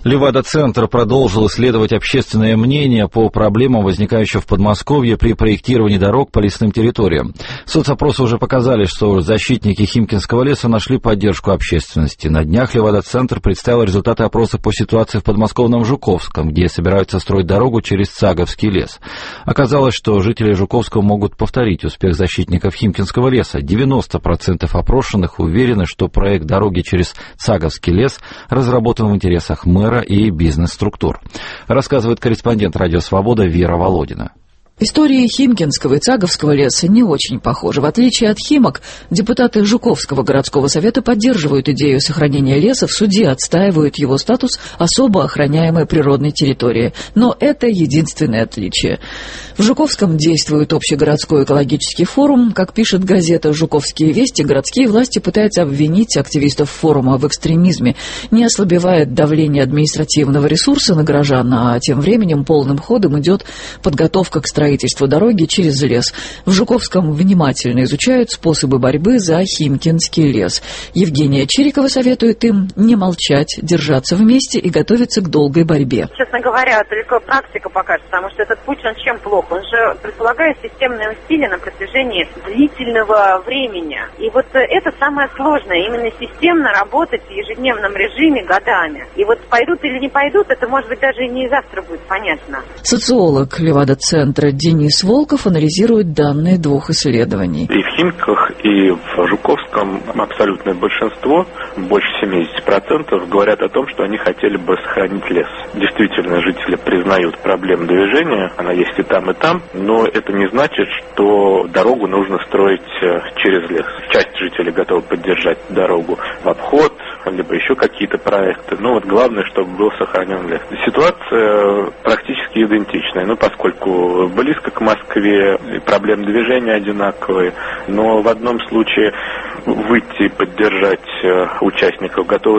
Левада-центр продолжил исследовать общественное мнение по проблемам, возникающим в Подмосковье при проектировании дорог по лесным территориям. Соцопросы уже показали, что защитники Химкинского леса нашли поддержку общественности. На днях Левада-центр представил результаты опроса по ситуации в подмосковном Жуковском, где собираются строить дорогу через Цаговский лес. Оказалось, что жители Жуковского могут повторить успех защитников Химкинского леса. 90% опрошенных уверены, что проект дороги через Цаговский лес разработан в интересах мэра и бизнес-структур. Рассказывает корреспондент «Радио Свобода» Вера Володина. Истории Химкинского и Цаговского леса не очень похожи. В отличие от Химок, депутаты Жуковского городского совета поддерживают идею сохранения леса, в суде отстаивают его статус особо охраняемой природной территории. Но это единственное отличие. В Жуковском действует общегородской экологический форум. Как пишет газета «Жуковские вести», городские власти пытаются обвинить активистов форума в экстремизме. Не ослабевает давление административного ресурса на горожан, а тем временем полным ходом идет подготовка к строительству дороги через лес. В Жуковском внимательно изучают способы борьбы за Химкинский лес. Евгения Чирикова советует им не молчать, держаться вместе и готовиться к долгой борьбе. Честно говоря, только практика покажет, потому что этот путь, он чем плох? Он же предполагает системные усилия на протяжении длительного времени. И вот это самое сложное, именно системно работать в ежедневном режиме годами. И вот пойдут или не пойдут, это может быть даже и не завтра будет понятно. Социолог Левада-центра Денис Волков анализирует данные двух исследований. И в Химках, и в Жуковском абсолютное большинство, больше 70%, говорят о том, что они хотели бы сохранить лес. Действительно, жители признают проблему движения, она есть и там, но это не значит, что дорогу нужно строить через лес. Часть жителей готова поддержать дорогу в обход, либо еще какие-то проекты. Но вот главное, чтобы был сохранен лес. Ситуация практически идентичная, поскольку близко к Москве, проблемы движения одинаковые, но в одном случае выйти и поддержать участников готовы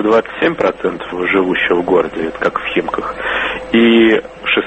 27% живущих в городе, это как в Химках, и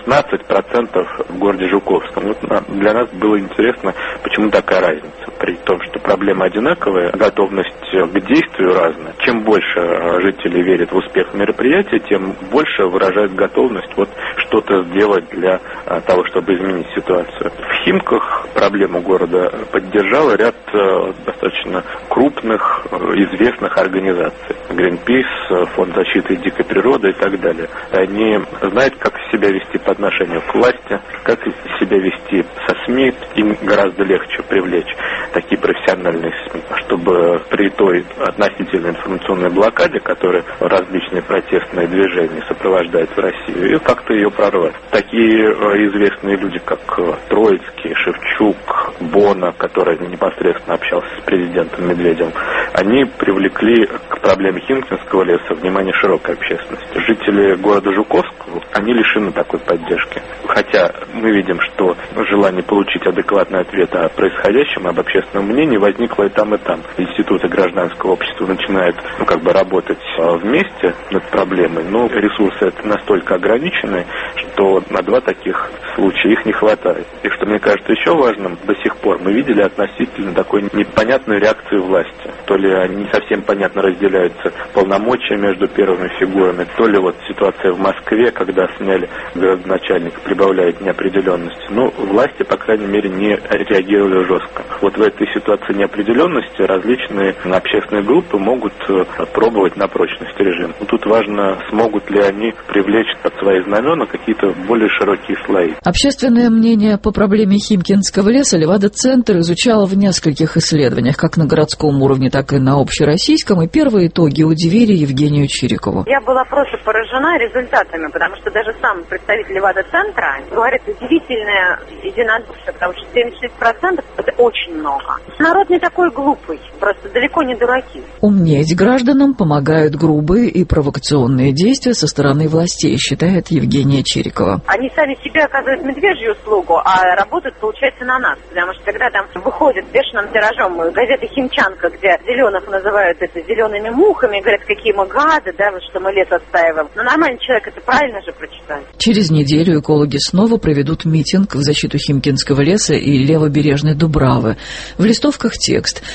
16% в городе Жуковском. Для нас было интересно, почему такая разница. При том, что проблема одинаковая, готовность к действию разная. Чем больше жители верят в успех мероприятия, тем больше выражают готовность что-то сделать для того, чтобы изменить ситуацию. В Химках проблему города поддержал ряд достаточно крупных, известных организаций. Greenpeace, Фонд защиты дикой природы и так далее. Они знают, как себя вести по отношению к власти, как себя вести со СМИ. Им гораздо легче привлечь такие профессиональные СМИ, чтобы при той относительной информационной блокаде, которую различные протестные движения сопровождают в России, и как-то ее прорвать. Такие известные люди, как Троицкий, Шевчук, Бона, который непосредственно общался с президентом Медведевым, они привлекли к проблеме Химкинского леса внимание широкой общественности. Жители города Жуковского, они лишены такой поддержки. Хотя мы видим, что желание получить адекватный ответ о происходящем, об общественном мнении возникло и там, и там. Институты гражданского общества начинают работать вместе над проблемой, но ресурсы это настолько ограничены, что на два таких случая их не хватает. И что мне кажется еще важным, до сих пор мы видели относительно такой непонятной реакции власти. То ли они не совсем понятно разделяются полномочия между первыми фигурами, то ли ситуация в Москве, когда сняли городоначальника, прибавляет неопределенности. Но власти, по крайней мере, не реагировали жестко. В этой ситуации неопределенности различные общественные группы могут пробовать на прочность режима. Тут важно, смогут ли они привлечь под свои знамена какие-то более широкие слои. Общественное мнение по проблеме Химкинского леса Левада-центр изучала в нескольких исследованиях, как на городском уровне, так и на общероссийском, и первые итоги удивили Евгению Чирикову. Я была просто поражена результатами, потому что даже сам представитель Левада-центра говорит удивительное единодушие, потому что 76% это очень много. Народ не такой глупый, просто далеко не дураки. Умнеть гражданам помогают грубые и провокационные действия со стороны властей, считает Евгения Чирикова. Они сами себе оказывают медвежью услугу, а работают, получается, на нас. Потому что когда там выходит бешеным тиражом газета «Химчанка», где зеленых называют это зелеными мухами, говорят, какие мы гады, что мы лес отстаиваем. Но нормальный человек это правильно же прочитает. Через неделю экологи снова проведут митинг в защиту Химкинского леса и левобережной Дубравы. В листовках текст. Это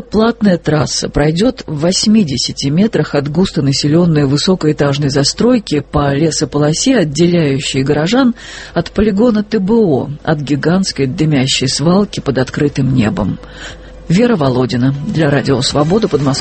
Эта платная трасса пройдет в 80 метрах от густонаселенной высокоэтажной застройки по лесополосе, отделяющей горожан от полигона ТБО, от гигантской дымящей свалки под открытым небом. Вера Володина для Радио Свобода, Подмосковье.